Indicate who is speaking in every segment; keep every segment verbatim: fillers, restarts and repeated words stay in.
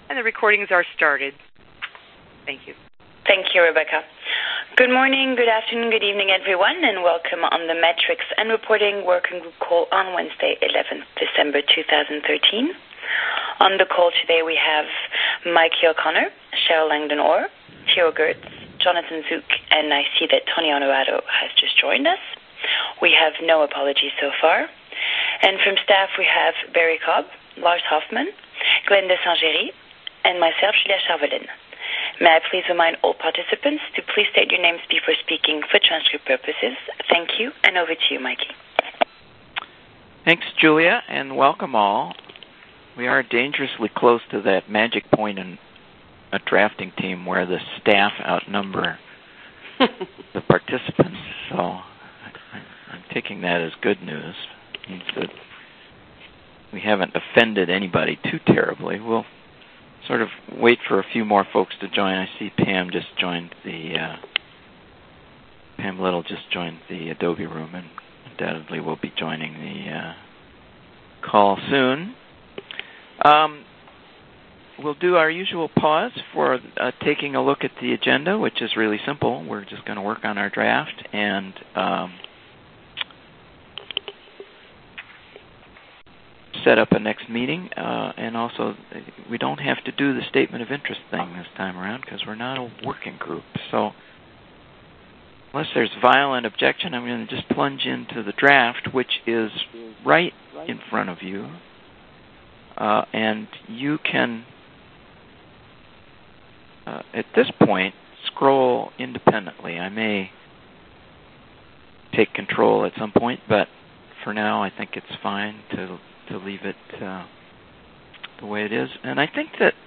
Speaker 1: And the recordings are started. Thank you.
Speaker 2: Thank you, Rebecca. Good morning, good afternoon, good evening, everyone, and welcome on the Metrics and Reporting Working Group call on Wednesday, eleventh December two thousand thirteen. On the call today, we have Mikey O'Connor, Cheryl Langdon-Orr, Theo Gertz, Jonathan Zook, and I see that Tony Honorado has just joined us. We have no apologies so far. And from staff, we have Barry Cobb, Lars Hoffman, Glenda Saint-Géry, and myself, Julia Charvelin. May I please remind all participants to please state your names before speaking for transcript purposes. Thank you, and over to you, Mikey.
Speaker 3: Thanks, Julia, and welcome all. We are dangerously close to that magic point in a drafting team where the staff outnumber the participants, so I'm taking that as good news. It means that we haven't offended anybody too terribly. We'll sort of wait for a few more folks to join. I see Pam just joined the, uh, Pam Little just joined the Adobe room and undoubtedly will be joining the uh, call soon. Um, we'll do our usual pause for uh, taking a look at the agenda, which is really simple. We're just going to work on our draft and um, set up a next meeting, uh, and also we don't have to do the statement of interest thing this time around because we're not a working group. So unless there's violent objection, I'm going to just plunge into the draft, which is right in front of you, uh, and you can, uh, at this point, scroll independently. I may take control at some point, but for now I think it's fine to to leave it uh, the way it is. And I think that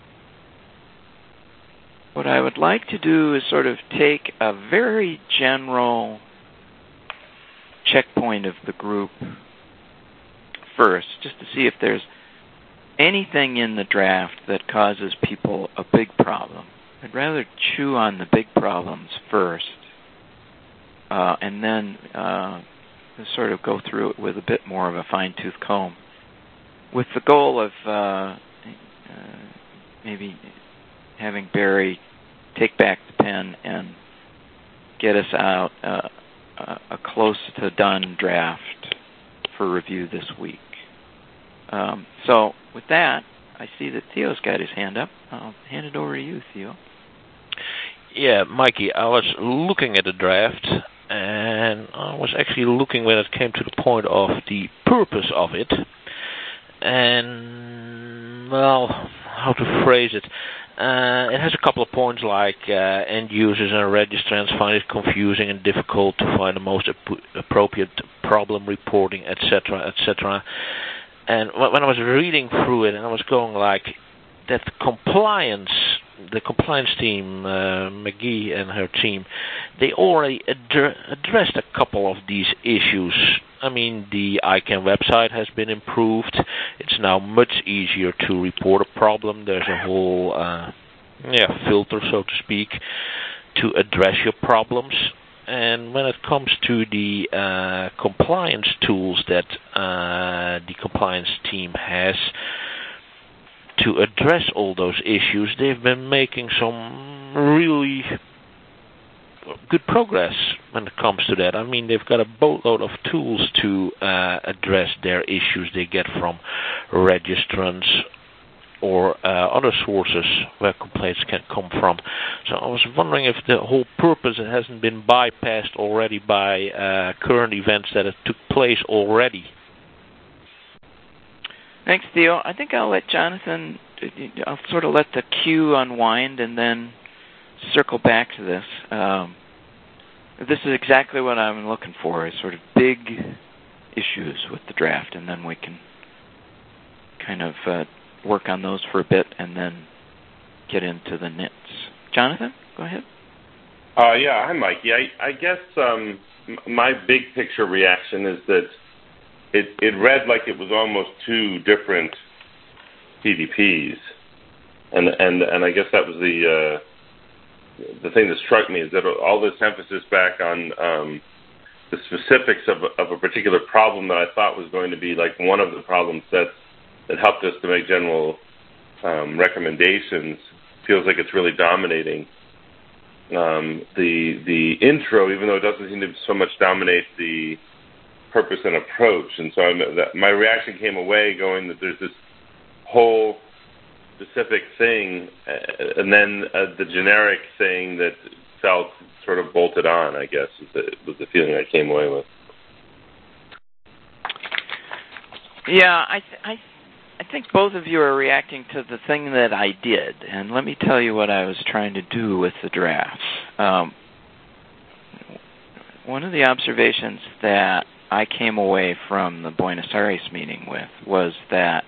Speaker 3: what I would like to do is sort of take a very general checkpoint of the group first, just to see if there's anything in the draft that causes people a big problem. I'd rather chew on the big problems first, uh, and then uh, sort of go through it with a bit more of a fine-tooth comb, with the goal of uh, uh, maybe having Barry take back the pen and get us out uh, a close to done draft for review this week. Um, so with that, I see that Theo's got his hand up. I'll hand it over to you, Theo.
Speaker 4: Yeah, Mikey, I was looking at the draft, and I was actually looking when it came to the point of the purpose of it. And, well, how to phrase it. Uh, it has a couple of points like uh, end users and registrants find it confusing and difficult to find the most ap- appropriate problem reporting, et cetera, et cetera. And when I was reading through it, and I was going like, that compliance, the compliance team, uh, McGee and her team, they already ad- addressed a couple of these issues. I mean, the I CANN website has been improved. It's now much easier to report a problem. There's a whole uh, yeah, filter, so to speak, to address your problems. And when it comes to the uh, compliance tools that uh, the compliance team has to address all those issues, they've been making some really good progress when it comes to that. I mean, they've got a boatload of tools to uh, address their issues they get from registrants or uh, other sources where complaints can come from. So I was wondering if the whole purpose hasn't been bypassed already by uh, current events that have took place already.
Speaker 3: Thanks, Theo. I think I'll let Jonathan, I'll sort of let the queue unwind and then circle back to this. Um, this is exactly what I'm looking for, is sort of big issues with the draft, and then we can kind of uh, work on those for a bit and then get into the nits. Jonathan, go ahead.
Speaker 5: Uh, yeah, hi, Mikey. I, I guess um, my big picture reaction is that It, it read like it was almost two different P D Ps, and and and I guess that was the uh, the thing that struck me, is that all this emphasis back on um, the specifics of a, of a particular problem that I thought was going to be like one of the problem sets that helped us to make general um, recommendations feels like it's really dominating um, the the intro, even though it doesn't seem to so much dominate the purpose and approach. And so I'm, that, my reaction came away going that there's this whole specific thing, uh, and then uh, the generic thing that felt sort of bolted on, I guess, is the, was the feeling I came away with.
Speaker 3: Yeah, I, th- I, I think both of you are reacting to the thing that I did, and let me tell you what I was trying to do with the drafts. Um, one of the observations that I came away from the Buenos Aires meeting with was that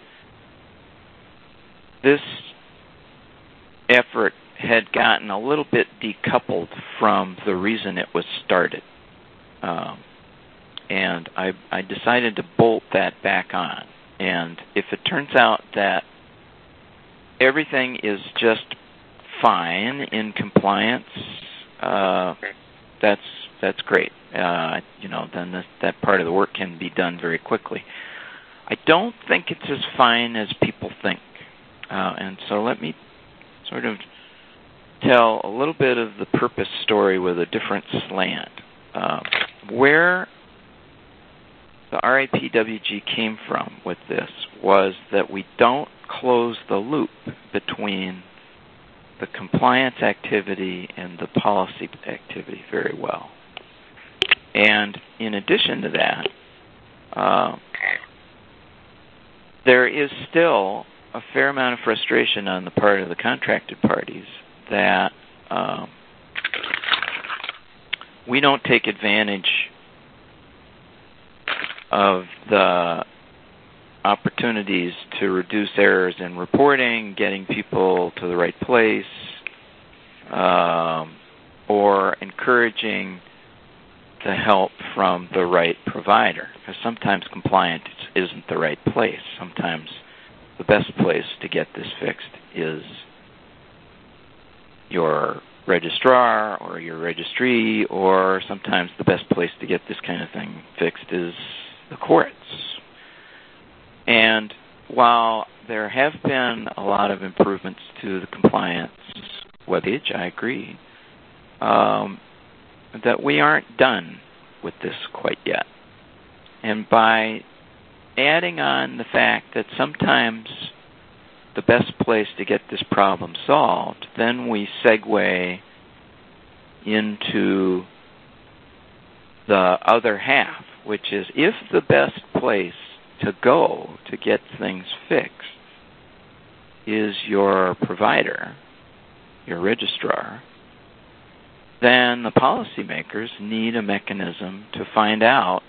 Speaker 3: this effort had gotten a little bit decoupled from the reason it was started. Um, and I, I decided to bolt that back on. And if it turns out that everything is just fine in compliance, uh, that's that's great. Uh, you know, then this, that part of the work can be done very quickly. I don't think it's as fine as people think. Uh, and so let me sort of tell a little bit of the purpose story with a different slant. Uh, where the R A P W G came from with this was that we don't close the loop between the compliance activity and the policy activity very well. And in addition to that, uh, there is still a fair amount of frustration on the part of the contracted parties that um, we don't take advantage of the opportunities to reduce errors in reporting, getting people to the right place, um, or encouraging the help from the right provider. Because sometimes compliance isn't the right place. Sometimes the best place to get this fixed is your registrar or your registry, or sometimes the best place to get this kind of thing fixed is the courts. And while there have been a lot of improvements to the compliance webpage, I agree, um, that we aren't done with this quite yet. And by adding on the fact that sometimes the best place to get this problem solved, then we segue into the other half, which is if the best place to go to get things fixed is your provider, your registrar, then the policymakers need a mechanism to find out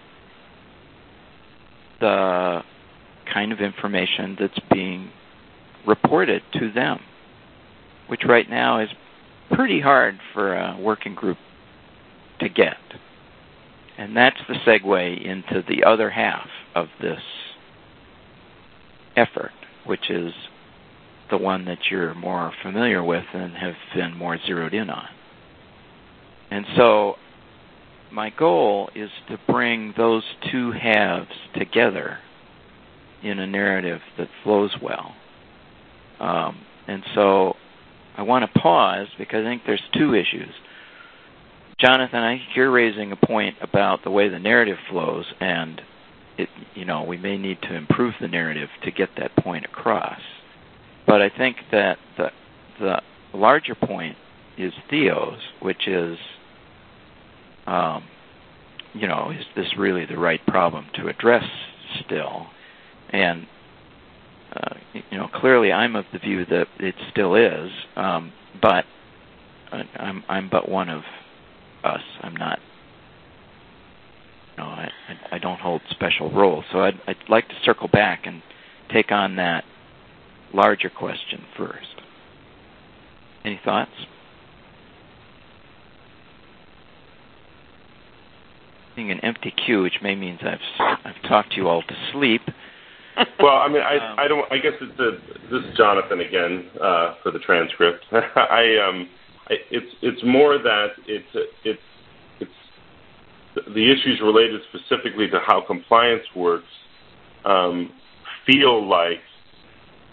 Speaker 3: the kind of information that's being reported to them, which right now is pretty hard for a working group to get. And that's the segue into the other half of this effort, which is the one that you're more familiar with and have been more zeroed in on. And so my goal is to bring those two halves together in a narrative that flows well. Um, and so I want to pause because I think there's two issues. Jonathan, I think you're raising a point about the way the narrative flows, and it, you know, we may need to improve the narrative to get that point across. But I think that the the larger point is Theo's, which is, um, you know, is this really the right problem to address still? And uh, you know, clearly I'm of the view that it still is, um, but I'm I'm but one of us. I'm not, you know, I, I don't hold special roles. So I'd, I'd like to circle back and take on that larger question first. Any thoughts? Being an empty queue, which may means I've I've talked you all to sleep.
Speaker 5: Well, I mean, I um, I don't. I guess it's a, this is Jonathan again uh, for the transcript. I um. It's it's more that it's it's it's the issues related specifically to how compliance works um, feel like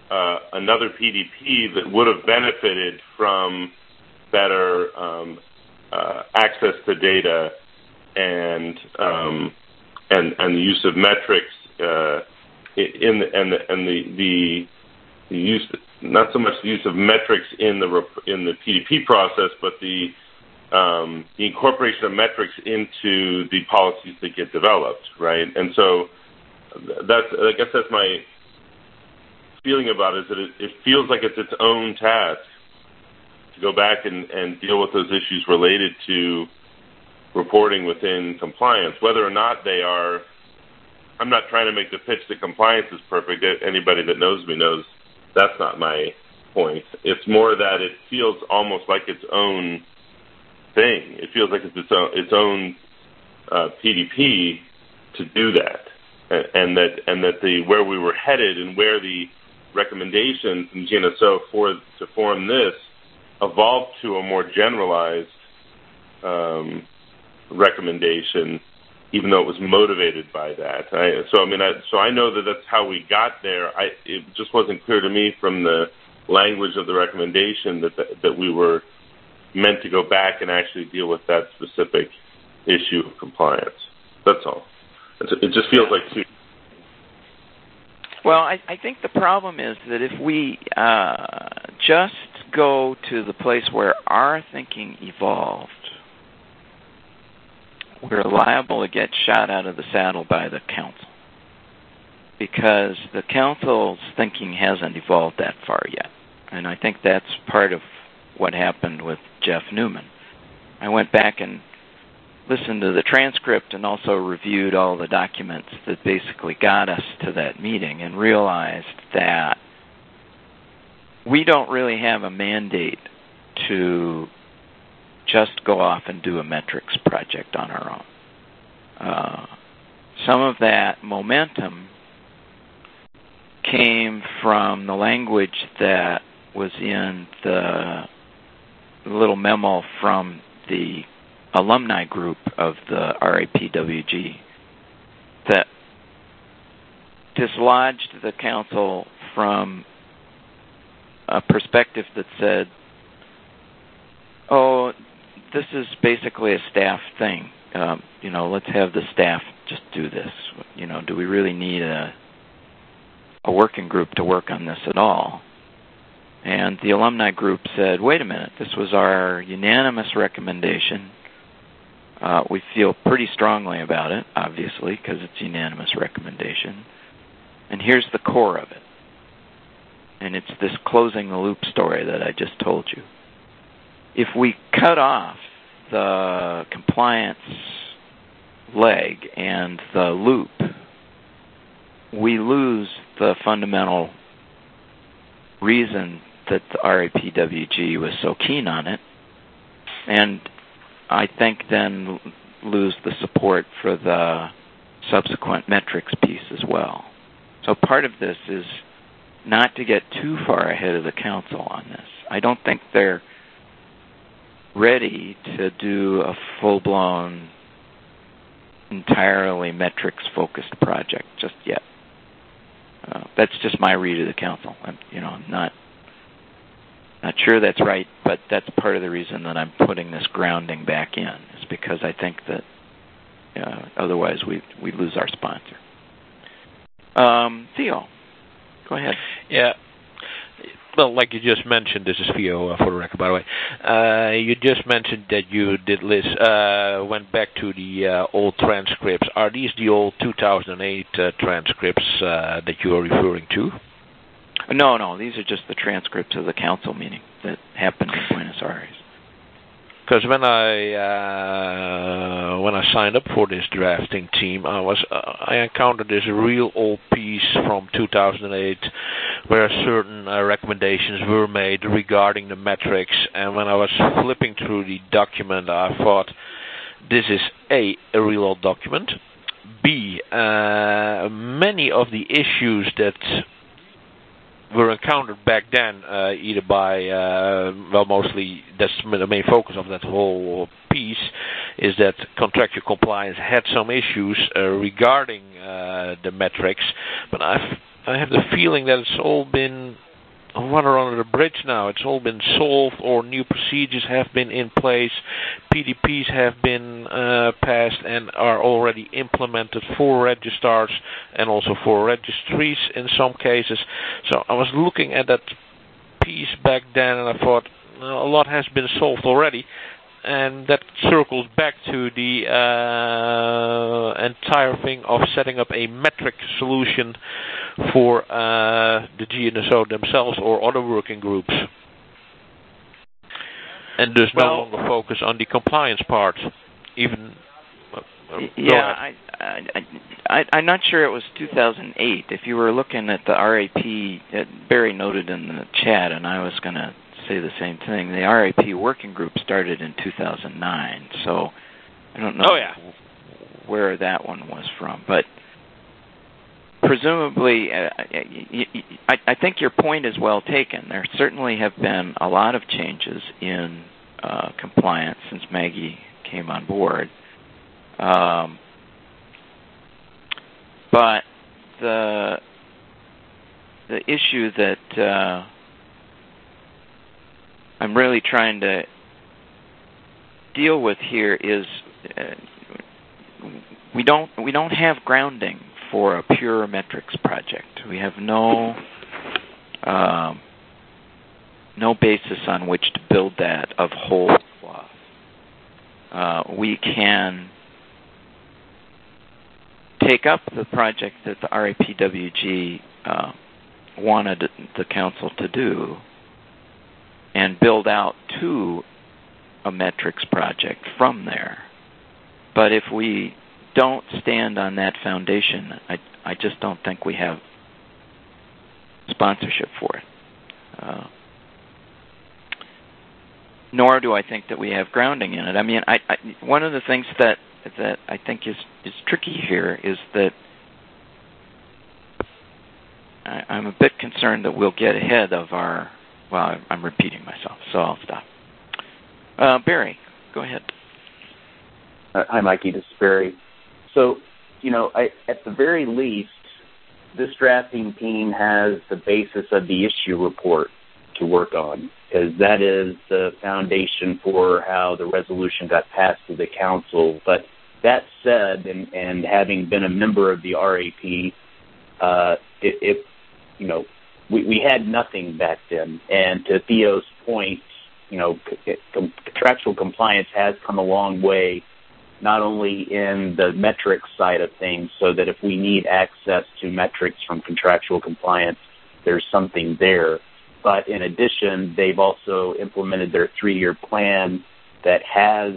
Speaker 5: uh, another P D P that would have benefited from better um, uh, access to data and um, and and the use of metrics uh, in the, and the, and the, the the use not so much the use of metrics in the in the P D P process, but the um, the incorporation of metrics into the policies that get developed, right? And so that's I guess that's my feeling about it, is that it, it feels like it's its own task to go back and, and deal with those issues related to reporting within compliance, whether or not they are. I'm not trying to make the pitch that compliance is perfect. Anybody that knows me knows that's not my point. It's more that it feels almost like its own thing. It feels like it's its own, its own uh, P D P to do that, and, and that and that the where we were headed and where the recommendations in G N S O for to form this evolved to a more generalized um, recommendation, even though it was motivated by that. I, so I mean, I, so I know that that's how we got there. I, it just wasn't clear to me from the language of the recommendation that the, that we were meant to go back and actually deal with that specific issue of compliance. That's all. It's, it just feels like too.
Speaker 3: Well, I, I think the problem is that if we uh, just go to the place where our thinking evolved, we're liable to get shot out of the saddle by the council, because the council's thinking hasn't evolved that far yet. And I think that's part of what happened with Jeff Newman. I went back and listened to the transcript and also reviewed all the documents that basically got us to that meeting and realized that we don't really have a mandate to just go off and do a metrics project on our own. Uh, some of that momentum came from the language that was in the little memo from the alumni group of the R A P W G that dislodged the council from a perspective that said, oh, this is basically a staff thing. Um, you know, let's have the staff just do this. You know, do we really need a a working group to work on this at all? And the alumni group said, wait a minute, this was our unanimous recommendation. Uh, we feel pretty strongly about it, obviously, because it's a unanimous recommendation. And here's the core of it. And it's this closing the loop story that I just told you. If we cut off the compliance leg and the loop, we lose the fundamental reason that the R A P W G was so keen on it, and I think then lose the support for the subsequent metrics piece as well. So part of this is not to get too far ahead of the council on this. I don't think they're ready to do a full-blown, entirely metrics-focused project just yet. Uh, that's just my read of the council. I'm, you know, I'm not not sure that's right, but that's part of the reason that I'm putting this grounding back in, is because I think that uh, otherwise we we lose our sponsor. Um, Theo, go ahead.
Speaker 4: Yeah. Well, like you just mentioned, this is Theo uh, for the record, by the way. Uh, you just mentioned that you did list, uh, went back to the uh, old transcripts. Are these the old two thousand eight uh, transcripts uh, that you are referring to?
Speaker 3: No, no. These are just the transcripts of the council meeting that happened in Buenos Aires.
Speaker 4: Because when I uh, when I signed up for this drafting team, I was uh, I encountered this real old piece from two thousand eight, where certain uh, recommendations were made regarding the metrics. And when I was flipping through the document, I thought, this is a a real old document. B, uh, many of the issues that were encountered back then, uh, either by, uh, well, mostly that's the main focus of that whole piece, is that contractual compliance had some issues uh, regarding uh, the metrics. But I've I have the feeling that it's all been water under the bridge now. It's all been solved, or new procedures have been in place. P D Ps have been uh, passed and are already implemented for registrars and also for registries in some cases. So I was looking at that piece back then and I thought, well, a lot has been solved already. And that circles back to the uh, entire thing of setting up a metric solution for uh, the G N S O themselves or other working groups. And thus well, no longer focus on the compliance part. Even uh,
Speaker 3: yeah, I, I, I, I'm not sure it was two thousand eight. If you were looking at the R A P, uh, Barry noted in the chat, and I was going to say the same thing. The R A P working group started in two thousand nine, so I don't know
Speaker 4: oh, yeah.
Speaker 3: where that one was from. But presumably, uh, I, I think your point is well taken. There certainly have been a lot of changes in uh, compliance since Maggie came on board. Um, but the the issue that uh, I'm really trying to deal with here is uh, we don't we don't have grounding for a pure metrics project. We have no um, no basis on which to build that of whole cloth. Uh, we can take up the project that the R A P W G uh, wanted the council to do and build out to a metrics project from there. But if we don't stand on that foundation, I, I just don't think we have sponsorship for it. Uh, nor do I think that we have grounding in it. I mean, I, I, one of the things that that I think is, is tricky here is that I, I'm a bit concerned that we'll get ahead of our, well, I'm repeating myself, so I'll stop. Uh, Barry, go ahead.
Speaker 6: Uh, hi, Mikey, this is Barry. So, you know, I, at the very least, this drafting team has the basis of the issue report to work on, because that is the foundation for how the resolution got passed to the council. But that said, and, and having been a member of the R A P, uh, it, it, you know, we, we had nothing back then. And to Theo's point, you know, it, com- contractual compliance has come a long way, not only in the metrics side of things, so that if we need access to metrics from contractual compliance, there's something there. But in addition, they've also implemented their three-year plan that has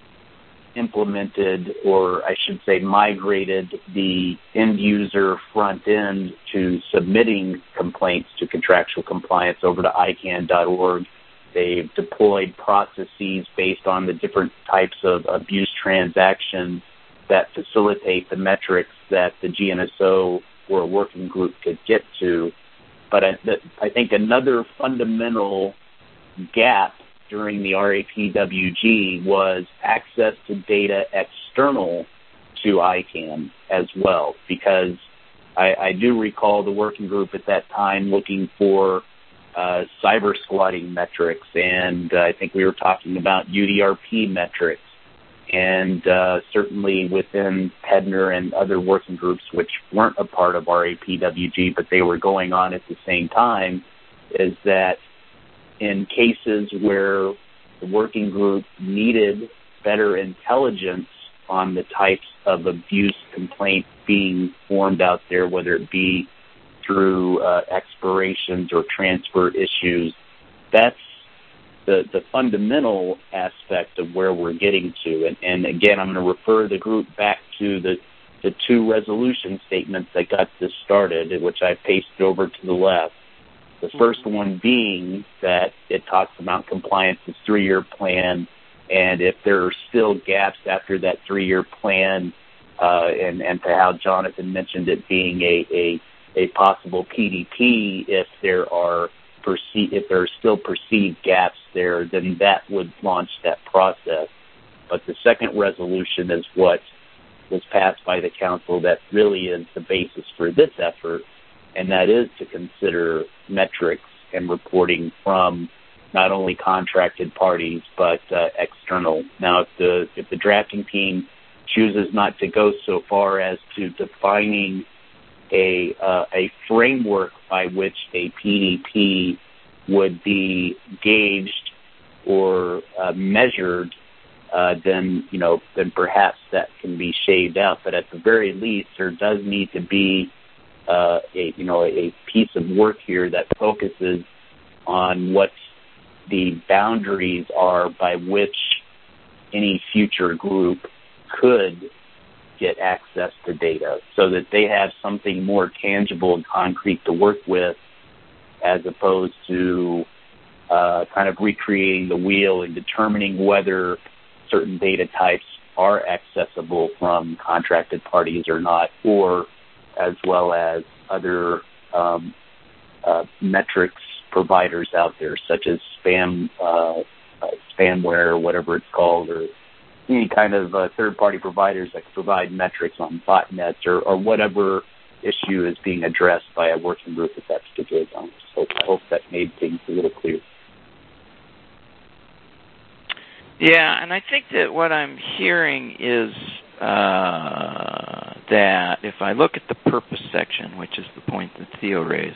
Speaker 6: implemented, or I should say migrated, the end-user front end to submitting complaints to contractual compliance over to I CANN dot org. They've deployed processes based on the different types of abuse transactions that facilitate the metrics that the G N S O or a working group could get to. But I, I think another fundamental gap during the R A P W G was access to data external to I CANN as well, because I, I do recall the working group at that time looking for uh, cyber squatting metrics, and uh, I think we were talking about U D R P metrics. And uh, certainly within Pedner and other working groups, which weren't a part of R A P W G, but they were going on at the same time, is that in cases where the working group needed better intelligence on the types of abuse complaints being formed out there, whether it be through uh, expirations or transfer issues, that's the, the fundamental aspect of where we're getting to. And, and again, I'm going to refer the group back to the, the two resolution statements that got this started, which I pasted over to the left. The first one being that it talks about compliance's three-year plan, and if there are still gaps after that three-year plan, uh, and, and to how Jonathan mentioned it being a, a a possible P D P, if there are perce- if there are still perceived gaps there, then that would launch that process. But the second resolution is what was passed by the council that really is the basis for this effort, and that is to consider metrics and reporting from not only contracted parties but uh, external. Now, if the if the drafting team chooses not to go so far as to defining a uh, a framework by which a P D P would be gauged or uh, measured, uh, then you know then perhaps that can be shaved out. But at the very least, there does need to be uh, a you know a piece of work here that focuses on what the boundaries are by which any future group could get access to data, so that they have something more tangible and concrete to work with, as opposed to uh, kind of recreating the wheel and determining whether certain data types are accessible from contracted parties or not, or as well as other um, uh, metrics providers out there, such as spam, uh, uh, spamware, or whatever it's called, or any kind of uh, third-party providers that can provide metrics on botnets, or, or whatever issue is being addressed by a working group at that particular time. So I hope that made things a little clear.
Speaker 3: Yeah, and I think that what I'm hearing is uh, that if I look at the purpose section, which is the point that Theo raised,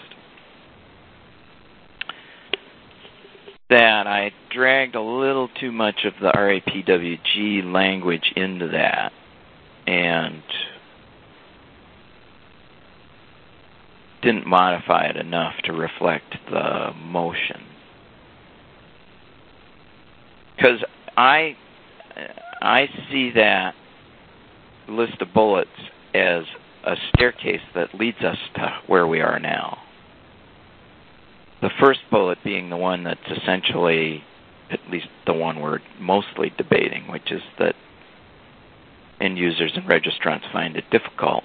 Speaker 3: that I dragged a little too much of the R A P W G language into that, and didn't modify it enough to reflect the motion. Because I, I see that list of bullets as a staircase that leads us to where we are now. The first bullet being the one that's essentially, at least the one we're mostly debating, which is that end users and registrants find it difficult.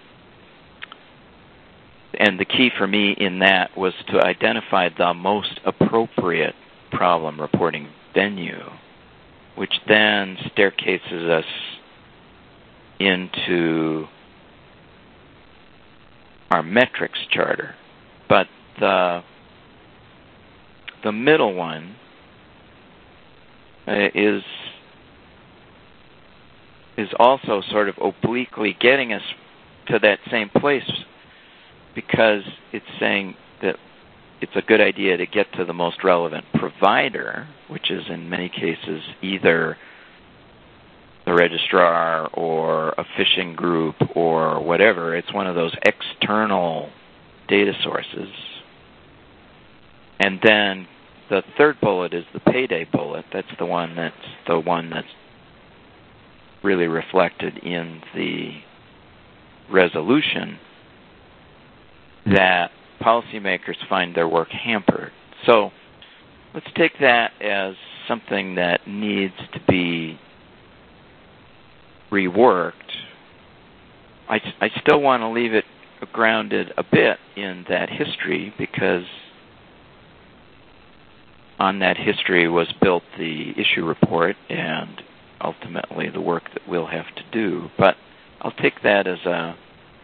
Speaker 3: And the key for me in that was to identify the most appropriate problem reporting venue, which then staircases us into our metrics charter. But the The middle one uh, is is also sort of obliquely getting us to that same place, because it's saying that it's a good idea to get to the most relevant provider, which is in many cases either the registrar or a phishing group or whatever. It's one of those external data sources. And then the third bullet is the payday bullet. That's the one that's the one that's really reflected in the resolution, that policymakers find their work hampered. So let's take that as something that needs to be reworked. I, I still want to leave it grounded a bit in that history, because on that history was built the issue report and ultimately the work that we'll have to do. But I'll take that as a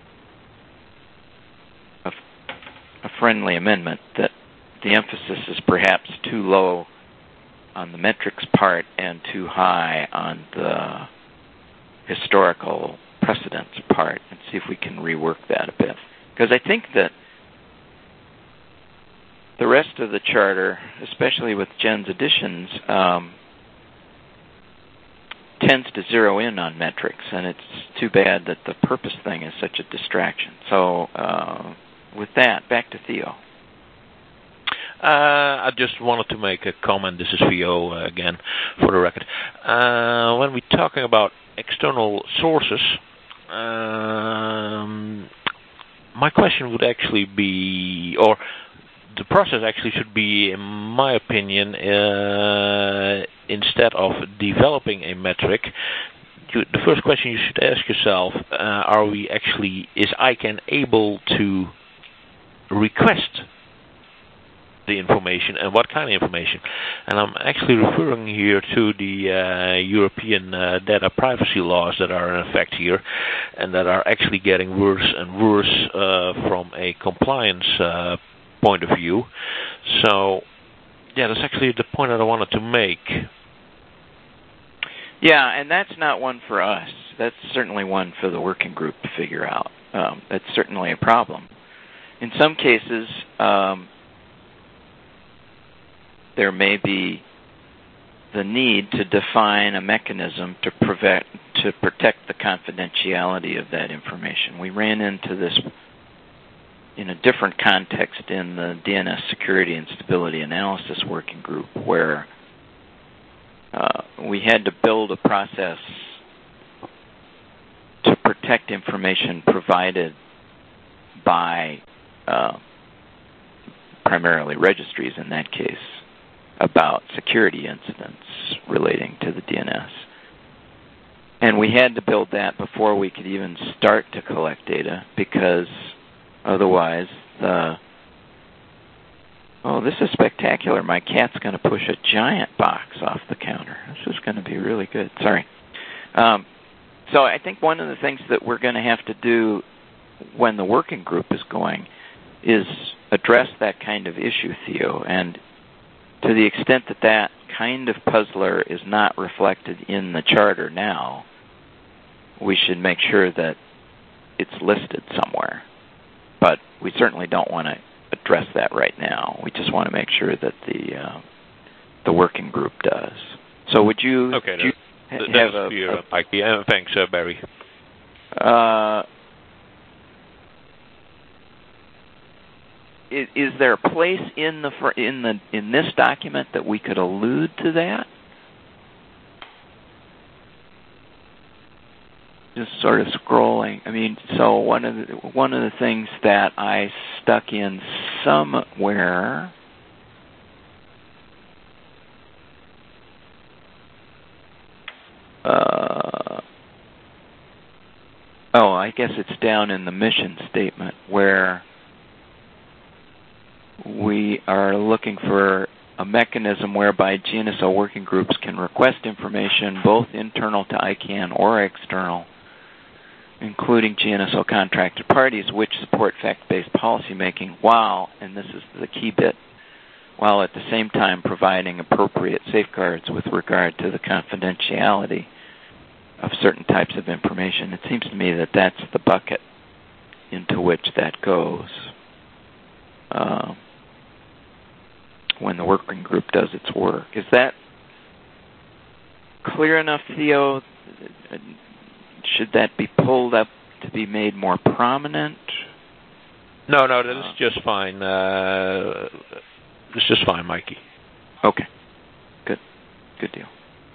Speaker 3: a, a friendly amendment, that the emphasis is perhaps too low on the metrics part and too high on the historical precedence part, and see if we can rework that a bit. Because I think that the rest of the charter, especially with Jen's additions, um, tends to zero in on metrics, and it's too bad that the purpose thing is such a distraction. So uh, with that, back to Theo.
Speaker 4: Uh, I just wanted to make a comment. This is Theo uh, again, for the record. Uh, when we're talking about external sources, um, my question would actually be, or the process actually should be, in my opinion, uh, instead of developing a metric, you, the first question you should ask yourself, uh, are we actually, is I C A N able to request the information and what kind of information. And I'm actually referring here to the uh, European uh, data privacy laws that are in effect here and that are actually getting worse and worse uh, from a compliance uh, point of view. So, yeah, that's actually the point that I wanted to make.
Speaker 3: Yeah, and that's not one for us. That's certainly one for the working group to figure out. Um, that's certainly a problem. In some cases, um, there may be the need to define a mechanism to prevent, to protect the confidentiality of that information. We ran into this in a different context in the D N S Security and Stability Analysis Working Group, where uh, we had to build a process to protect information provided by uh, primarily registries in that case, about security incidents relating to the D N S. And we had to build that before we could even start to collect data, because otherwise the, oh, this is spectacular. My cat's going to push a giant box off the counter. This is going to be really good. Sorry. Um, so I think one of the things that we're going to have to do when the working group is going is address that kind of issue, Theo, and to the extent that that kind of puzzler is not reflected in the charter now, we should make sure that it's listed somewhere. But we certainly don't want to address that right now. We just want to make sure that the uh, the working group does. So would you,
Speaker 4: okay,
Speaker 3: do you
Speaker 4: that,
Speaker 3: have
Speaker 4: that's
Speaker 3: a...
Speaker 4: clear,
Speaker 3: a
Speaker 4: Mike. Yeah, thanks, uh, Barry.
Speaker 3: Uh, Is, is there a place in the in the in this document that we could allude to that? Just sort of scrolling. I mean, so one of the one of the things that I stuck in somewhere. Uh, oh, I guess it's down in the mission statement where we are looking for a mechanism whereby G N S O working groups can request information both internal to ICANN or external, including G N S O contracted parties, which support fact-based policymaking while, and this is the key bit, while at the same time providing appropriate safeguards with regard to the confidentiality of certain types of information. It seems to me that that's the bucket into which that goes. Uh, when the working group does its work. Is that clear enough, Theo? Should that be pulled up to be made more prominent?
Speaker 4: No, no, that is just fine. Uh, it's just fine, Mikey.
Speaker 3: Okay. Good. Good deal.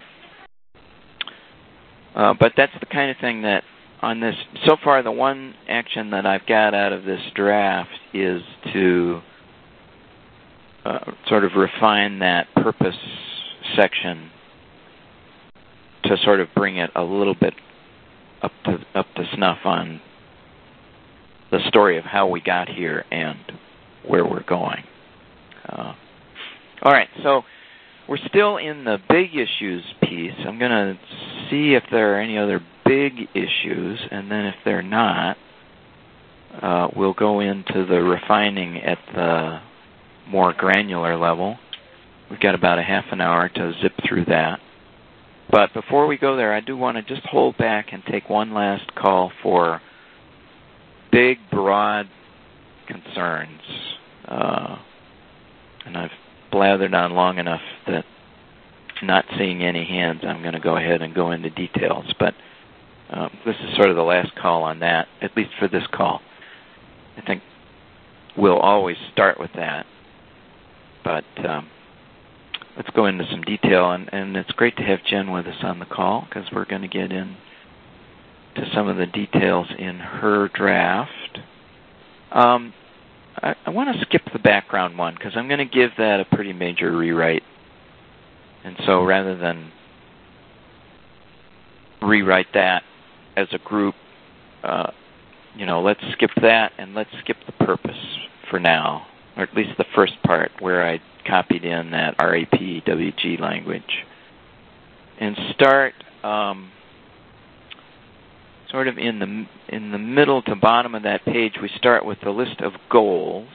Speaker 3: Uh, but that's the kind of thing that on this, so far the one action that I've got out of this draft is to uh, sort of refine that purpose section to sort of bring it a little bit up to up to snuff on the story of how we got here and where we're going. Uh, all right, so we're still in the big issues piece. I'm going to see if there are any other big issues, and then if they're not, uh, we'll go into the refining at the more granular level. We've got about a half an hour to zip through that. But before we go there, I do want to just hold back and take one last call for big, broad concerns. Uh, and I've blathered on long enough that not seeing any hands, I'm going to go ahead and go into details. But um, this is sort of the last call on that, at least for this call. I think we'll always start with that. But um, let's go into some detail. And, and it's great to have Jen with us on the call because we're going to get in to some of the details in her draft. Um, I, I want to skip the background one because I'm going to give that a pretty major rewrite. And so rather than rewrite that as a group, uh, you know, let's skip that and let's skip the purpose for now. or at least the first part where I copied in that R A P W G language, and start um, sort of in the in the middle to bottom of that page. We start with the list of goals.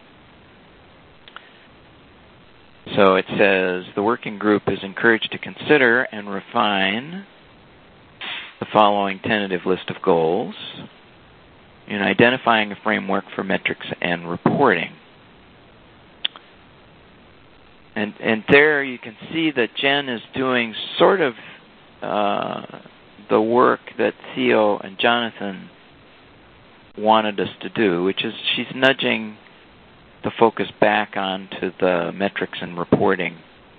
Speaker 3: So it says the working group is encouraged to consider and refine the following tentative list of goals in identifying a framework for metrics and reporting. And and there you can see that Jen is doing sort of uh, the work that Theo and Jonathan wanted us to do, which is she's nudging the focus back onto the metrics and reporting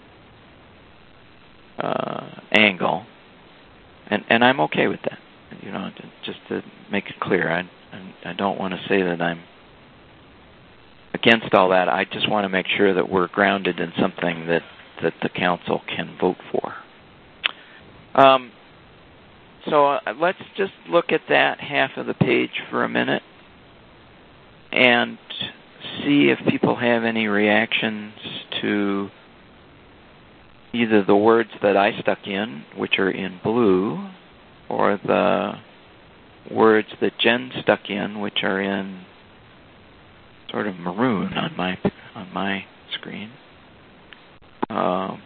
Speaker 3: uh, angle, and and I'm okay with that. You know, just to make it clear, I I don't want to say that I'm against all that. I just want to make sure that we're grounded in something that that the council can vote for. Um, so uh, let's just look at that half of the page for a minute and see if people have any reactions to either the words that I stuck in, which are in blue, or the words that Jen stuck in, which are in sort of maroon on my on my screen. Um,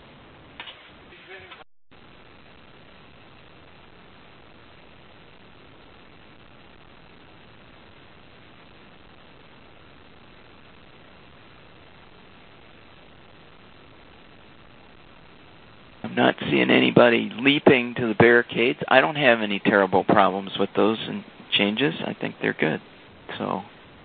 Speaker 3: I'm not seeing anybody leaping to the barricades. I don't have any terrible problems with those changes. I think they're good. So,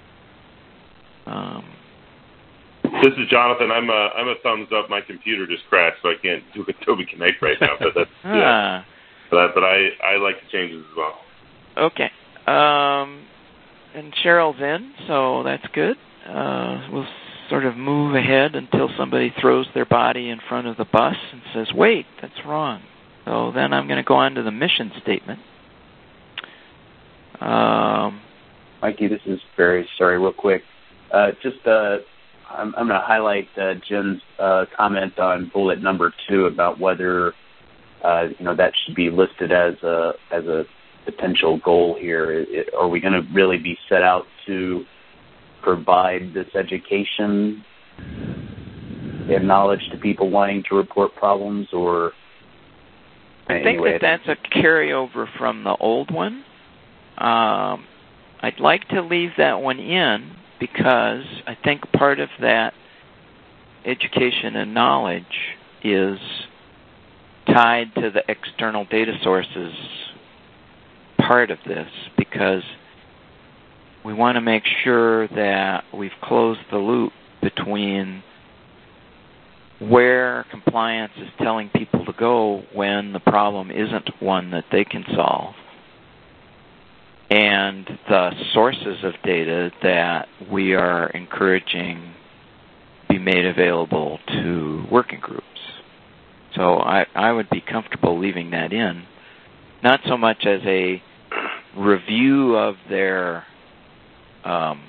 Speaker 3: um,
Speaker 5: this is Jonathan. I'm a I'm a thumbs up. My computer just crashed, so I can't do Adobe Connect right now. But that's
Speaker 3: ah.
Speaker 5: yeah. But but I I like the changes as well.
Speaker 3: Okay. Um, and Cheryl's in, so that's good. Uh, we'll sort of move ahead until somebody throws their body in front of the bus and says, wait, that's wrong. So then I'm going to go on to the mission statement. Um,
Speaker 6: Mikey, this is Barry. Sorry, real quick. Uh, just, uh, I'm, I'm going to highlight uh, Jen's uh, comment on bullet number two about whether, uh, you know, that should be listed as a as a potential goal here. It, are we going to really be set out to provide this education and knowledge to people wanting to report problems, or
Speaker 3: I think
Speaker 6: anyway,
Speaker 3: that that's a carryover from the old one. Um, I'd like to leave that one in because I think part of that education and knowledge is tied to the external data sources part of this, because we want to make sure that we've closed the loop between where compliance is telling people to go when the problem isn't one that they can solve, and the sources of data that we are encouraging be made available to working groups. So I, I would be comfortable leaving that in, not so much as a review of their Um,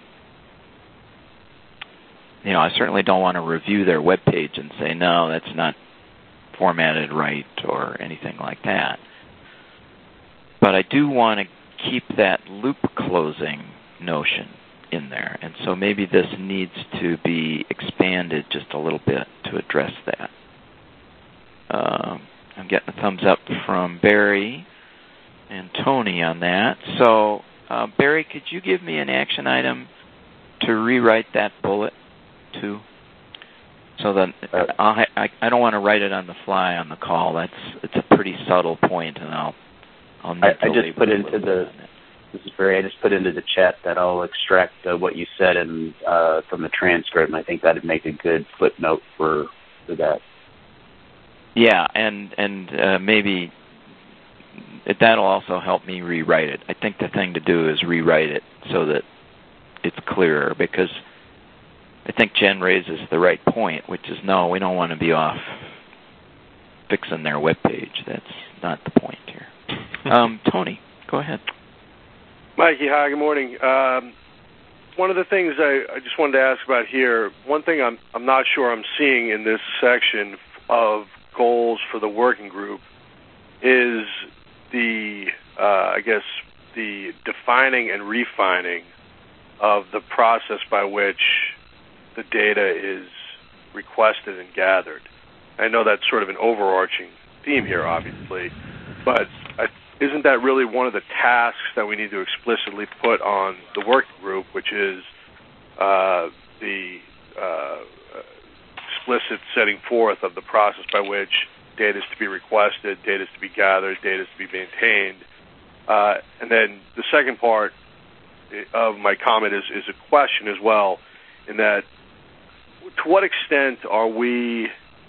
Speaker 3: you know, I certainly don't want to review their webpage and say, no, that's not formatted right or anything like that. But I do want to keep that loop closing notion in there. And so maybe this needs to be expanded just a little bit to address that. Um, I'm getting a thumbs up from Barry and Tony on that. So, Uh, Barry, could you give me an action item to rewrite that bullet too? So that I'll ha- I, I don't want to write it on the fly on the call. That's it's a pretty subtle point, and I'll I'll need
Speaker 6: I,
Speaker 3: to
Speaker 6: I just put into the this is Barry. I just put into the chat that I'll extract uh, what you said and uh, from the transcript, and I think that'd make a good footnote for for that.
Speaker 3: Yeah, and and uh, maybe. That'll also help me rewrite it. I think the thing to do is rewrite it so that it's clearer, because I think Jen raises the right point, which is, no, we don't want to be off fixing their webpage. That's not the point here. Um, Tony, go ahead.
Speaker 7: Mikey, hi, good morning. Um, one of the things I, I just wanted to ask about here, one thing I'm, I'm not sure I'm seeing in this section of goals for the working group is the, uh, I guess, the defining and refining of the process by which the data is requested and gathered. I know that's sort of an overarching theme here, obviously, but I, isn't that really one of the tasks that we need to explicitly put on the working group, which is uh, the uh, explicit setting forth of the process by which data is to be requested, data is to be gathered, data is to be maintained. Uh, and then the second part of my comment is, is a question as well, in that to what extent are we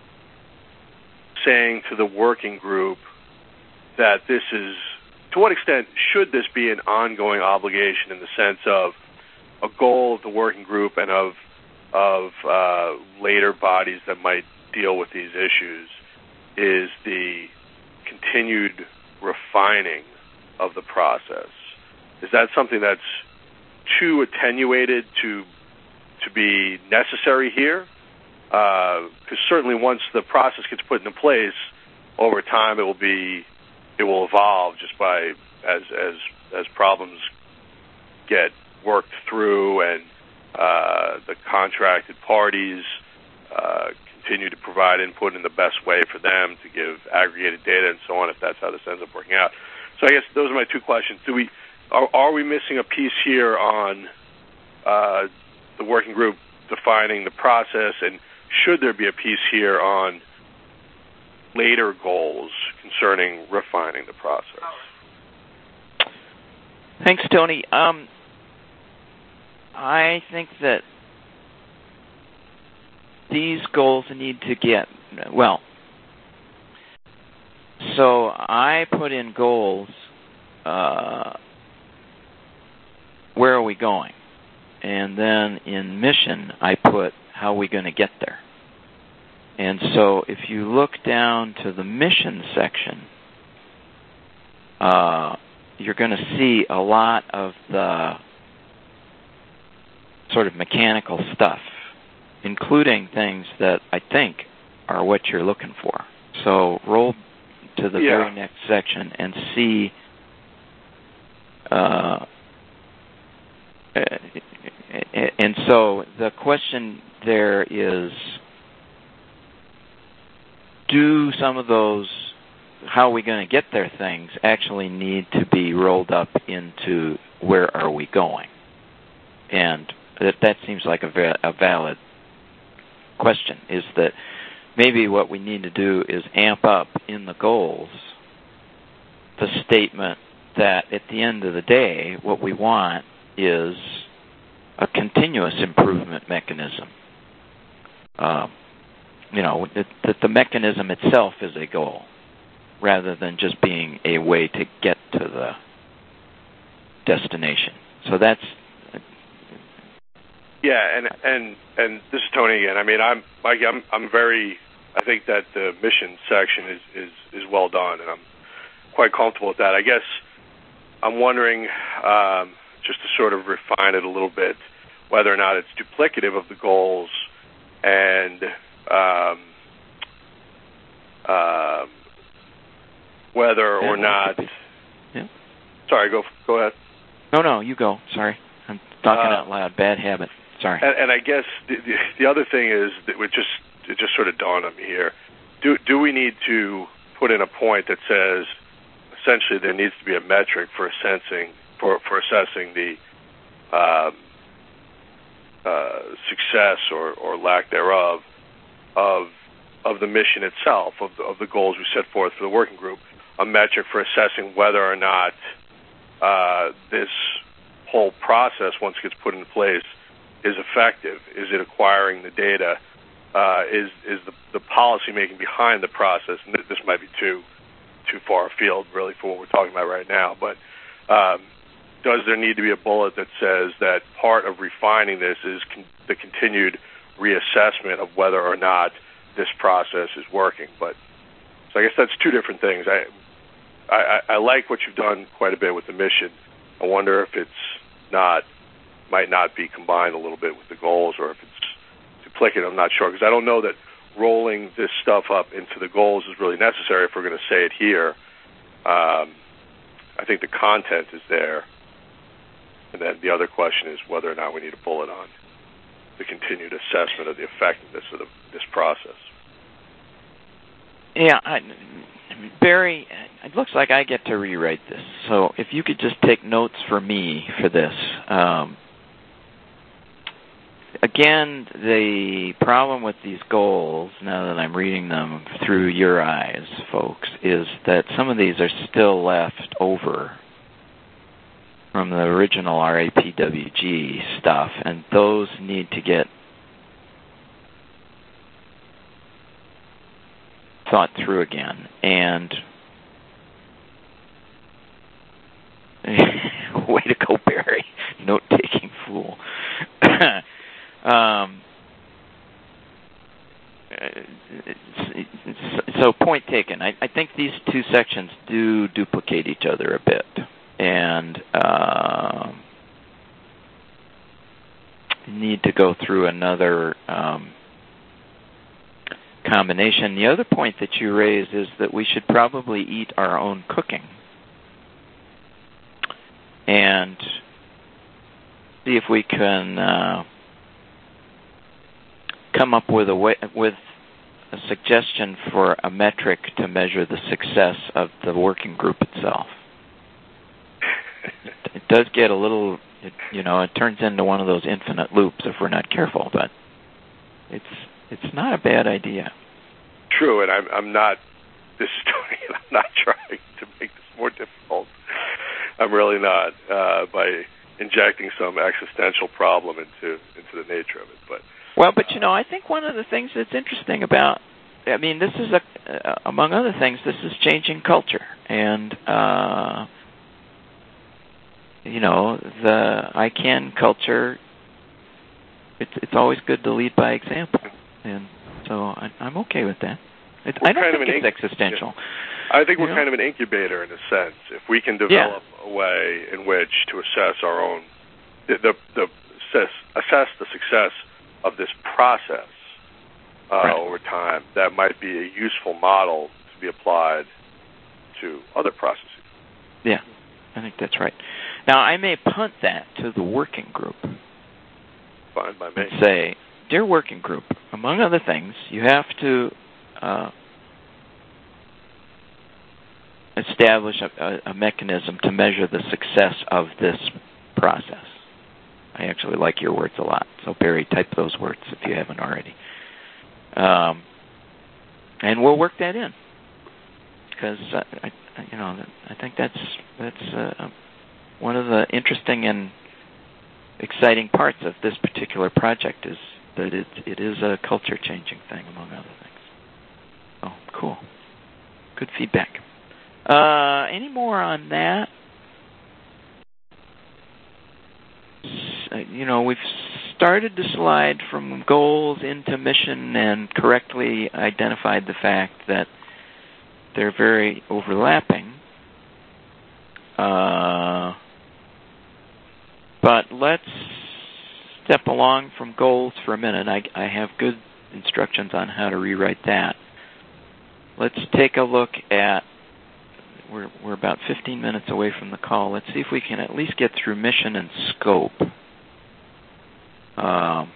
Speaker 7: saying to the working group that this is, to what extent should this be an ongoing obligation in the sense of a goal of the working group and of of uh, later bodies that might deal with these issues is the continued refining of the process? Is that something that's too attenuated to to be necessary here? Because uh, certainly once the process gets put into place, over time it will be it will evolve just by as as as problems get worked through and uh, the contracted parties uh, continue to provide input in the best way for them to give aggregated data and so on, if that's how this ends up working out. So I guess those are my two questions. Do we are, are we missing a piece here on uh, the working group defining the process, and should there be a piece here on later goals concerning refining the process?
Speaker 3: Thanks, Tony. Um, I think that these goals need to get, well, so I put in goals, uh, where are we going? And then in mission, I put how are we going to get there? And so if you look down to the mission section, uh, you're going to see a lot of the sort of mechanical stuff, including things that I think are what you're looking for. So roll to the
Speaker 7: yeah.
Speaker 3: very next section and see uh, and so the question there is, do some of those how are we going to get there things actually need to be rolled up into where are we going? And that, that seems like a, va- a valid question, is that maybe what we need to do is amp up in the goals the statement that at the end of the day, what we want is a continuous improvement mechanism. Um, you know, that, that the mechanism itself is a goal, rather than just being a way to get to the destination. So that's
Speaker 7: yeah, and and and this is Tony again. I mean, I'm Mike. I'm I'm very. I think that the mission section is is is well done, and I'm quite comfortable with that. I guess I'm wondering, um, just to sort of refine it a little bit, whether or not it's duplicative of the goals, and um, um, whether or not.
Speaker 3: Yeah.
Speaker 7: Sorry, go go ahead.
Speaker 3: No, no, you go. Sorry, I'm talking
Speaker 7: uh,
Speaker 3: out loud. Bad habit. Sorry.
Speaker 7: And, and I guess the, the, the other thing is that it just it just sort of dawned on me here. Do do we need to put in a point that says essentially there needs to be a metric for assessing for for assessing the um, uh, success or, or lack thereof of of the mission itself, of the, of the goals we set forth for the working group, a metric for assessing whether or not uh, this whole process, once it gets put into place, is effective? Is it acquiring the data? Uh, is is the, the policy making behind the process? And this might be too too far afield, really, for what we're talking about right now. But um, does there need to be a bullet that says that part of refining this is con- the continued reassessment of whether or not this process is working? But so I guess that's two different things. I, I I like what you've done quite a bit with the mission. I wonder if it's not might not be combined a little bit with the goals, or if it's duplicative. I'm not sure, because I don't know that rolling this stuff up into the goals is really necessary if we're going to say it here. Um, I think the content is there. And then the other question is whether or not we need a bullet on the continued assessment of the effectiveness of the, this process.
Speaker 3: Yeah, I, Barry, it looks like I get to rewrite this. So if you could just take notes for me for this. Um, again, the problem with these goals, now that I'm reading them through your eyes, folks, is that some of these are still left over from the original R A P W G stuff, and those need to get thought through again. And way to go, Barry, note-taking fool. um, so point taken. I, I think these two sections do duplicate each other a bit. And uh, need to go through another um, combination. The other point that you raised is that we should probably eat our own cooking and see if we can uh, come up with a way, with a suggestion for a metric to measure the success of the working group itself. It does get a little, it, you know, it turns into one of those infinite loops if we're not careful, but it's it's not a bad idea.
Speaker 7: True, and I'm I'm not this is Tony, and I'm not trying to make this more difficult. I'm really not uh, by injecting some existential problem into into the nature of it. But
Speaker 3: well, but you know, I think one of the things that's interesting about, I mean, this is a uh, among other things, this is changing culture, and. Uh, You know, the I CAN culture, it's it's always good to lead by example. And so I, I'm okay with that. It, I don't think it's inc- existential.
Speaker 7: Yeah. I think we're know? kind of an incubator in a sense. If we can develop yeah. a way in which to assess our own, the, the, the assess, assess the success of this process uh, right. over time, that might be a useful model to be applied to other processes.
Speaker 3: Yeah, I think that's right. Now, I may punt that to the working group.
Speaker 7: Fine by me.
Speaker 3: And say, dear working group, among other things, you have to uh, establish a, a, a mechanism to measure the success of this process. I actually like your words a lot. So, Barry, type those words if you haven't already. Um, and we'll work that in. Because, uh, I, you know, I think that's that's... Uh, one of the interesting and exciting parts of this particular project is that it, it is a culture-changing thing, among other things. Oh, cool. Good feedback. Uh, any more on that? You know, we've started to slide from goals into mission and correctly identified the fact that they're very overlapping. Uh... But let's step along from goals for a minute. I, I have good instructions on how to rewrite that. Let's take a look at, we're, we're about fifteen minutes away from the call. Let's see if we can at least get through mission and scope. Um,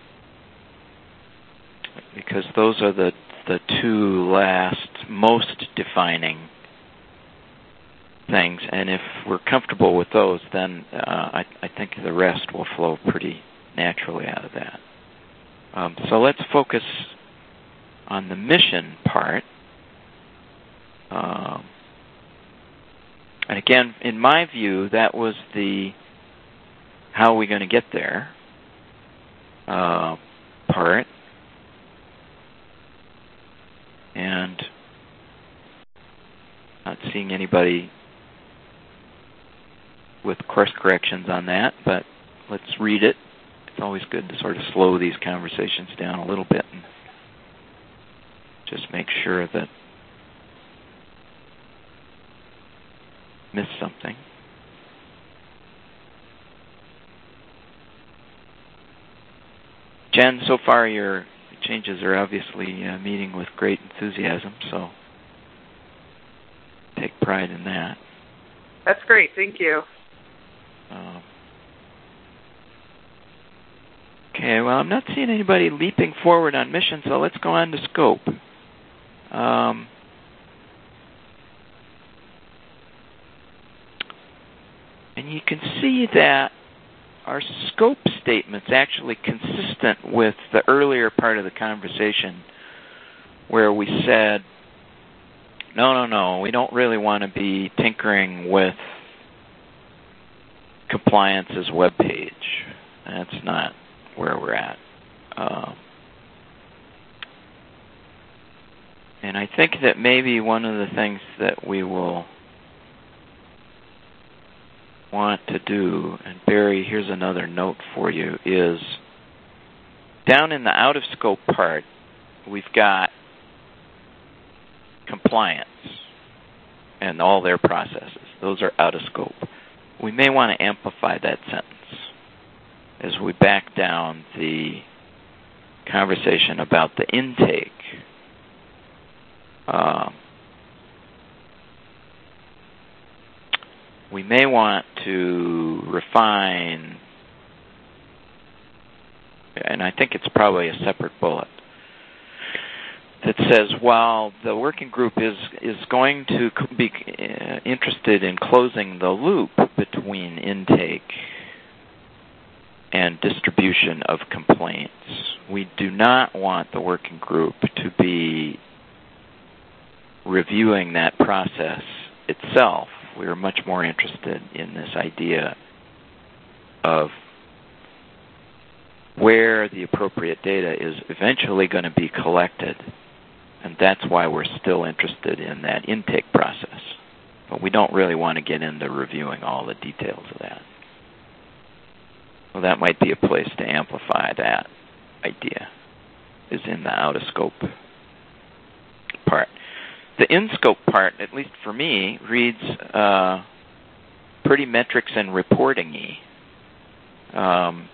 Speaker 3: because those are the, the two last most defining things, and if we're comfortable with those, then uh, I, I think the rest will flow pretty naturally out of that. Um, so let's focus on the mission part. Um, and again, in my view, that was the how are we going to get there uh, part. And not seeing anybody with course corrections on that, but let's read it. It's always good to sort of slow these conversations down a little bit and just make sure that I missed something. Jen, so far your changes are obviously uh, meeting with great enthusiasm, so take pride in that.
Speaker 1: That's great. Thank you.
Speaker 3: Um, okay, well, I'm not seeing anybody leaping forward on mission, so let's go on to scope. Um, and you can see that our scope statement's actually consistent with the earlier part of the conversation where we said, no, no, no, we don't really want to be tinkering with compliance's web page. That's not where we're at. Uh, and I think that maybe one of the things that we will want to do, and Barry, here's another note for you, is down in the out-of-scope part, we've got compliance and all their processes. Those are out of scope. We may want to amplify that sentence as we back down the conversation about the intake. Um, we may want to refine, and I think it's probably a separate bullet, that says while the working group is, is going to be uh, interested in closing the loop between intake and distribution of complaints, we do not want the working group to be reviewing that process itself. We are much more interested in this idea of where the appropriate data is eventually going to be collected. And that's why we're still interested in that intake process. But we don't really want to get into reviewing all the details of that. Well, that might be a place to amplify that idea, is in the out-of-scope part. The in-scope part, at least for me, reads uh, pretty metrics and reporting-y. Um,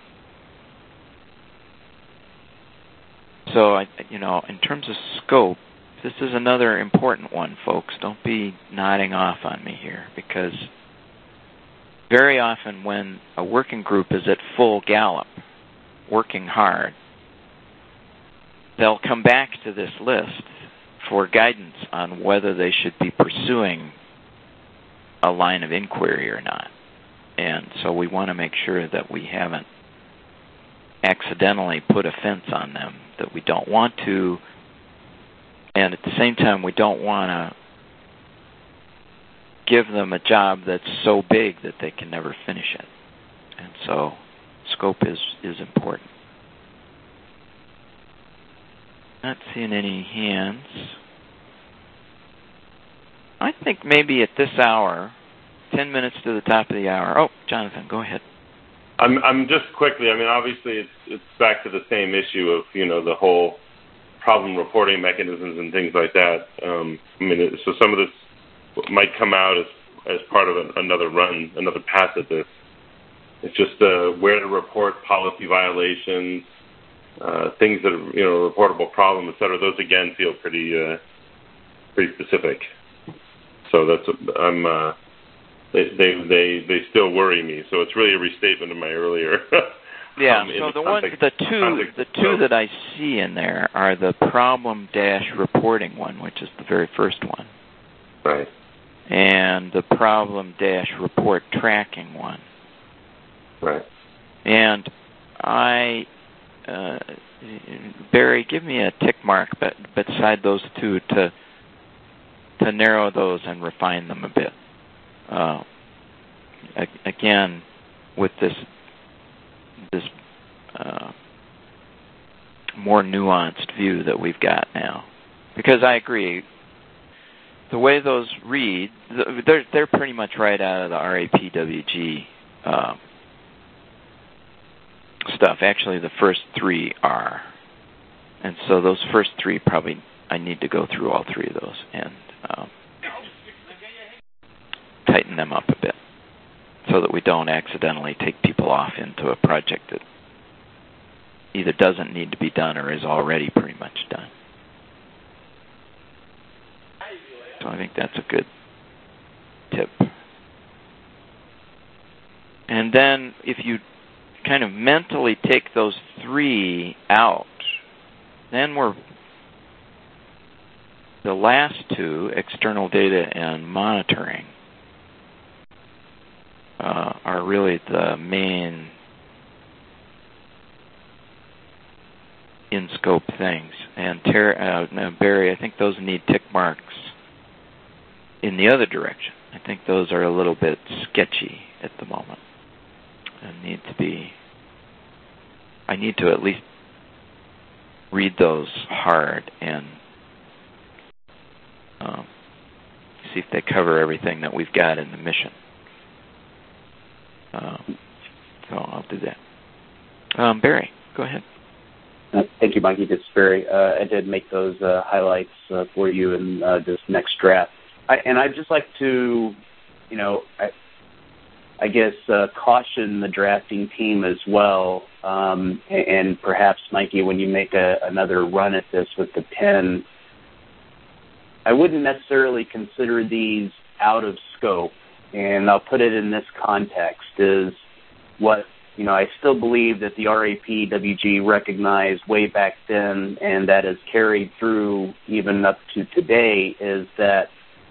Speaker 3: So, I, you know, in terms of scope, this is another important one, folks. Don't be nodding off on me here, because very often when a working group is at full gallop, working hard, they'll come back to this list for guidance on whether they should be pursuing a line of inquiry or not. And so we want to make sure that we haven't accidentally put a fence on them that we don't want to, and at the same time we don't want to give them a job that's so big that they can never finish it. And so scope is, is important. Not seeing any hands. I think maybe at this hour, ten minutes to the top of the hour. Oh, Jonathan, go ahead.
Speaker 5: I'm, I'm just quickly, I mean, obviously it's, it's back to the same issue of, you know, the whole problem reporting mechanisms and things like that. Um, I mean, it, so some of this might come out as, as part of an, another run, another pass at this. It's just uh, where to report policy violations, uh, things that are, you know, reportable problems, et cetera. Those, again, feel pretty, uh, pretty specific. So that's, I'm, uh, They, they they they still worry me. So it's really a restatement of my earlier.
Speaker 3: yeah.
Speaker 5: um,
Speaker 3: so
Speaker 5: the
Speaker 3: the one, the two, the two that I see in there are the problem dash reporting one, which is the very first one,
Speaker 5: right,
Speaker 3: and the problem dash report tracking one,
Speaker 5: right.
Speaker 3: And I, uh, Barry, give me a tick mark, but beside those two to to narrow those and refine them a bit. Uh, again, with this this uh, more nuanced view that we've got now, because I agree, the way those read, they're they're pretty much right out of the R A P W G uh, stuff. Actually, the first three are, and so those first three probably I need to go through all three of those and Um, tighten them up a bit so that we don't accidentally take people off into a project that either doesn't need to be done or is already pretty much done. So I think that's a good tip. And then if you kind of mentally take those three out, then we're the last two, external data and monitoring, uh, are really the main in-scope things. And Ter- uh, now Barry, I think those need tick marks in the other direction. I think those are a little bit sketchy at the moment and need to be, I need to at least read those hard and um, see if they cover everything that we've got in the mission. Um, so I'll do that. Um, Barry, go ahead.
Speaker 6: Uh, thank you, Mikey. This is Barry. Uh, I did make those uh, highlights uh, for you in uh, this next draft. I, and I'd just like to, you know, I, I guess uh, caution the drafting team as well. Um, and, and perhaps, Mikey, when you make a, another run at this with the pen, I wouldn't necessarily consider these out of scope. And I'll put it in this context is what, you know, I still believe that the R A P W G recognized way back then, and that is carried through even up to today, is that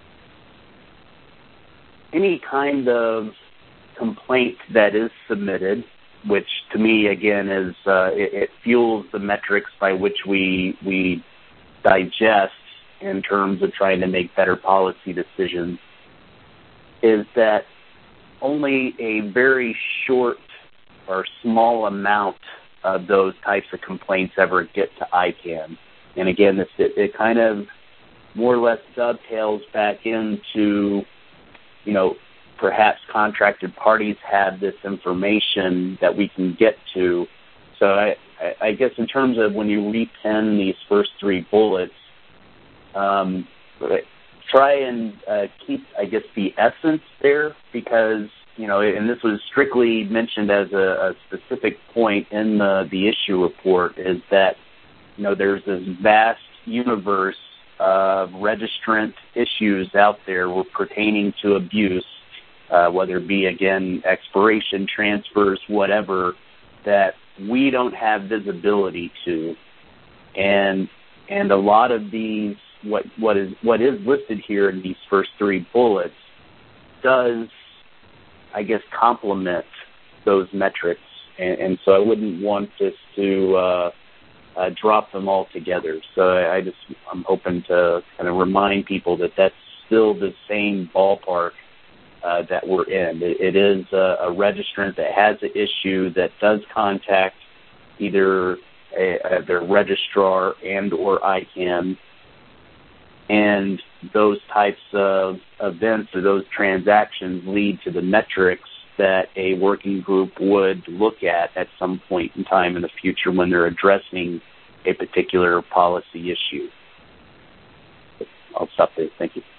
Speaker 6: any kind of complaint that is submitted, which to me, again, is uh, it, it fuels the metrics by which we we digest in terms of trying to make better policy decisions, is that only a very short or small amount of those types of complaints ever get to I CANN. And again, this, it, it kind of more or less dovetails back into, you know, perhaps contracted parties have this information that we can get to. So I, I guess in terms of when you repen these first three bullets, um, try and uh, keep, I guess, the essence there, because, you know, and this was strictly mentioned as a, a specific point in the, the issue report, is that, you know, there's this vast universe of registrant issues out there pertaining to abuse, uh, whether it be, again, expiration, transfers, whatever, that we don't have visibility to. And and a lot of these, what what is what is listed here in these first three bullets does, I guess, complement those metrics. And, and so I wouldn't want us to uh, uh, drop them all together. So I, I just, I'm hoping to kind of remind people that that's still the same ballpark uh, that we're in. It, it is a, a registrant that has an issue that does contact either a, a, their registrar and or I CANN, and those types of events or those transactions lead to the metrics that a working group would look at at some point in time in the future when they're addressing a particular policy issue. I'll stop there. Thank you.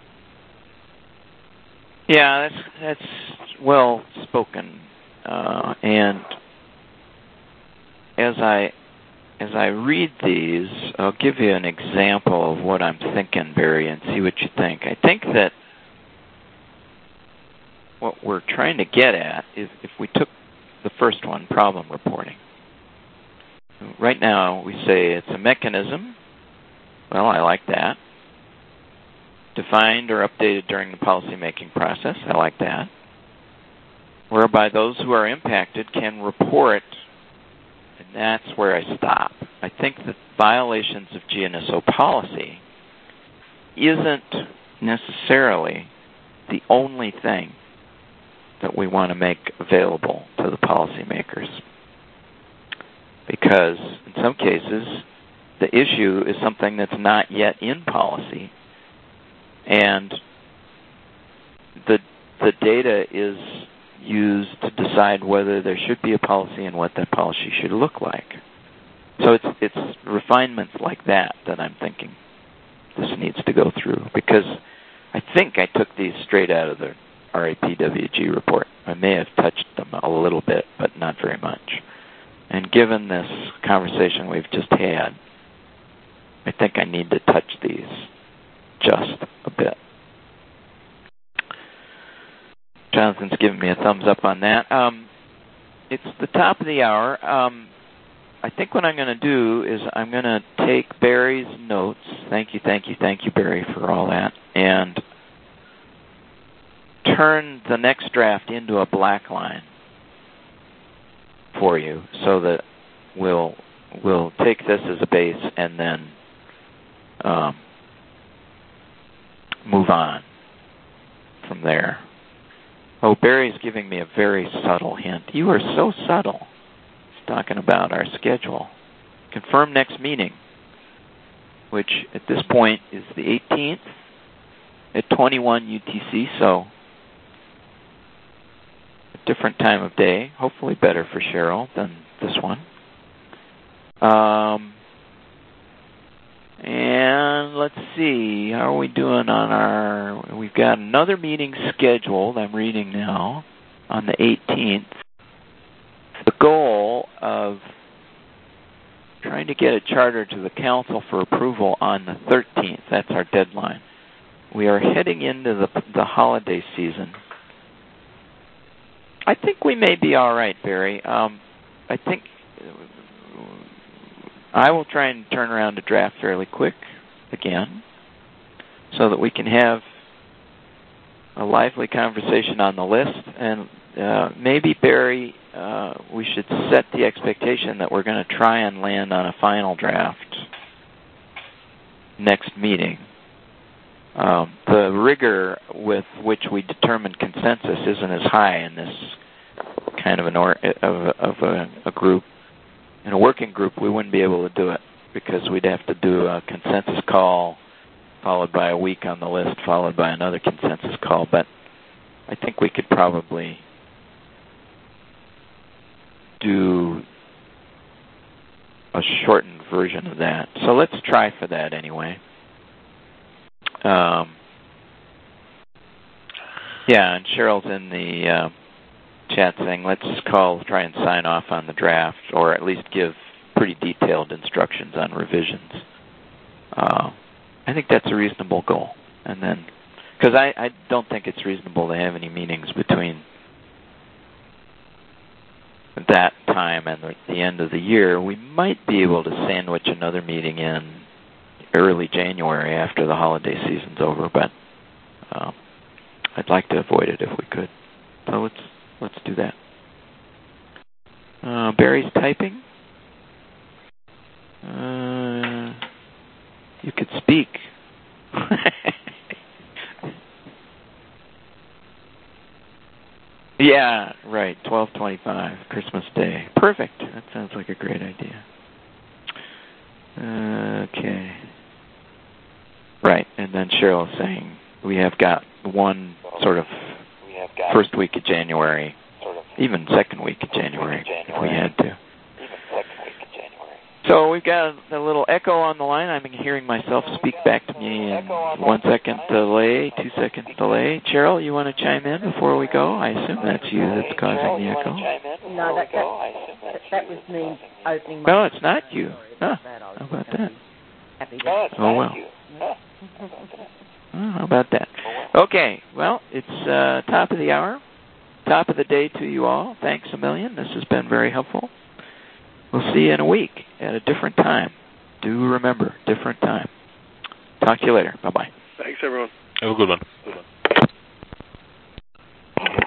Speaker 3: Yeah, that's that's well spoken. Uh, and as I as I read these, I'll give you an example of what I'm thinking, Barry, and see what you think. I think that what we're trying to get at is if we took the first one, problem reporting. Right now, we say it's a mechanism. Well, I like that. Defined or updated during the policymaking process. I like that. Whereby those who are impacted can report, and that's where I stop. I think that violations of G N S O policy isn't necessarily the only thing that we want to make available to the policymakers. Because in some cases, the issue is something that's not yet in policy, and the the data is used to decide whether there should be a policy and what that policy should look like. So it's it's refinements like that that I'm thinking this needs to go through, because I think I took these straight out of the R A P W G report. I may have touched them a little bit, but not very much. And given this conversation we've just had, I think I need to touch these just a bit. Jonathan's giving me a thumbs up on that. Um, it's the top of the hour. Um, I think what I'm going to do is I'm going to take Barry's notes. Thank you, thank you, thank you, Barry, for all that. And turn the next draft into a black line for you so that we'll, we'll take this as a base and then um, move on from there. Oh, Barry's giving me a very subtle hint. You are so subtle. He's talking about our schedule. Confirm next meeting, which at this point is the eighteenth at twenty-one U T C, so a different time of day. Hopefully better for Cheryl than this one. Um, and let's see, how are we doing on our... We've got another meeting scheduled, I'm reading now, on the eighteenth. The goal of trying to get a charter to the council for approval on the thirteenth. That's our deadline. We are heading into the, the holiday season. I think we may be all right, Barry. Um, I think... I will try and turn around a draft fairly quick again so that we can have a lively conversation on the list. And uh, maybe, Barry, uh, we should set the expectation that we're going to try and land on a final draft next meeting. Um, the rigor with which we determine consensus isn't as high in this kind of, an or- of, of a, a group. In a working group, we wouldn't be able to do it because we'd have to do a consensus call followed by a week on the list, followed by another consensus call. But I think we could probably do a shortened version of that. So let's try for that anyway. Um, yeah, and Cheryl's in the... Uh, chat saying, let's call, try and sign off on the draft, or at least give pretty detailed instructions on revisions. Uh, I think that's a reasonable goal. And then, because I, I don't think it's reasonable to have any meetings between that time and the, the end of the year. We might be able to sandwich another meeting in early January after the holiday season's over, but um, I'd like to avoid it if we could. So let's Let's do that. Uh, Barry's typing. Uh, you could speak. Yeah, right. twelve twenty-five, Christmas Day. Perfect. That sounds like a great idea. Uh, okay. Right, and then Cheryl saying we have got one sort of first week of January, even second week of January, if we had to. So we've got a little echo on the line. I'm hearing myself speak back to me in one second delay, two seconds delay. Cheryl, you want to chime in before we go? I assume that's you that's causing the echo.
Speaker 8: No, that, that, that was me opening my...
Speaker 3: No, it's not you. Huh. How about that? Oh, well. Oh, how about that? Okay, well, it's uh, top of the hour, top of the day to you all. Thanks a million. This has been very helpful. We'll see you in a week at a different time. Do remember, different time. Talk to you later. Bye-bye.
Speaker 7: Thanks, everyone.
Speaker 4: Have a good one. Good one.